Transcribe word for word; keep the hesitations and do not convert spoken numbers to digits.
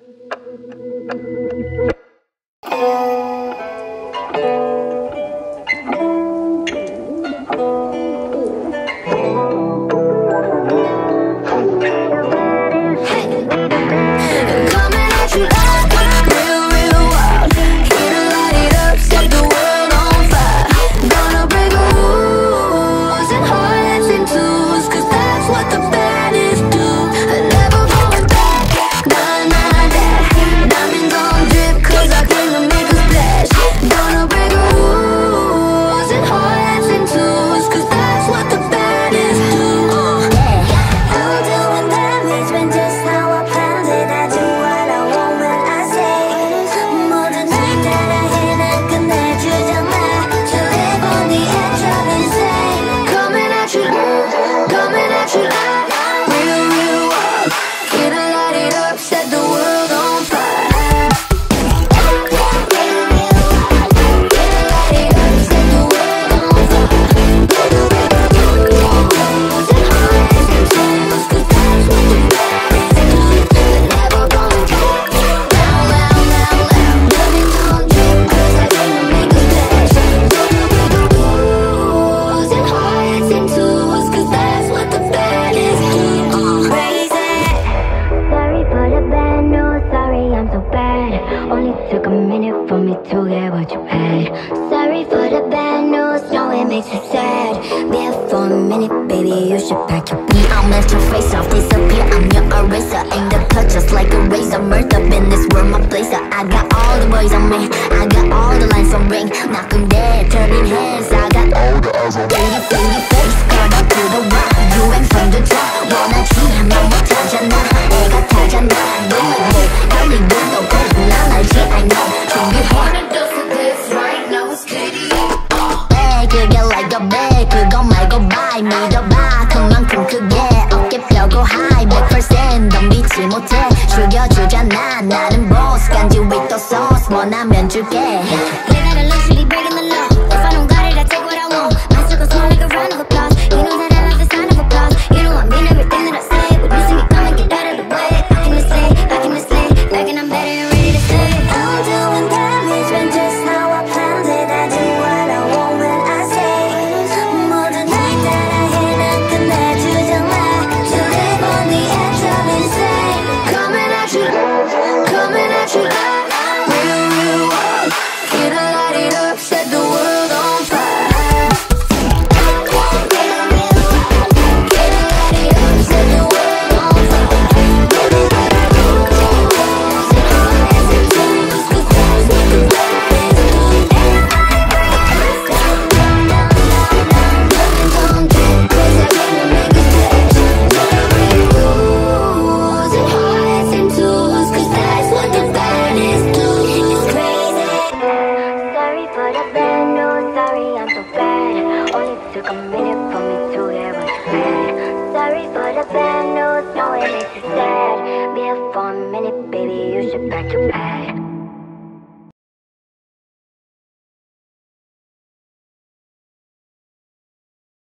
Took a minute for me to get what you had. Sorry for the bad news, no it makes you sad. There for a minute, baby, you should pack your bag. I'll melt your face off, disappear, I'm your eraser. Ain't the touch just like a razor. Murder in this world, my place. I got all the boys on me, I got all the lines on ring. Knock 'em dead, turning heads. I got all the eyes on me. Pretty face, cut up to the rock. You ain't from the top, 원하지 난 못하잖아. 내가 타잖아. Don't like me, 빨리 눈도 보고 난 알지, I know. 준비해. 그게 like a bag, 그거 말고 buy. 믿어봐, 그만큼 크게 어깨 펴고 high. 백 퍼센트 넌 믿지 못해. 죽여주잖아, 나는 boss. 간지 with the sauce, 원하면 줄게. Living a luxury, breaking the law. If I don't got it, I take what I want. My circle small like a round of applause. You know that I love the sound of applause. You know I mean everything that I say. With me singing, come and get out of the way. Back in the sleigh, back in the sleigh, back and I'm better and ready to stay. I'm doing damage when just how I planned it. I do what I want when I say. 모든 날 따라 해는 끝내주잖아. To live on the edge of insane. Coming at you, coming at you like real, real wild. Gonna light it up, set the world on fire. Gonna light it up, set the world on fire. Sorry for the bad news, sorry I'm so bad. Only took a minute for me to get what you had. Sorry for the bad news, no it makes you sad. Be here for a minute, baby, you should pack your bag.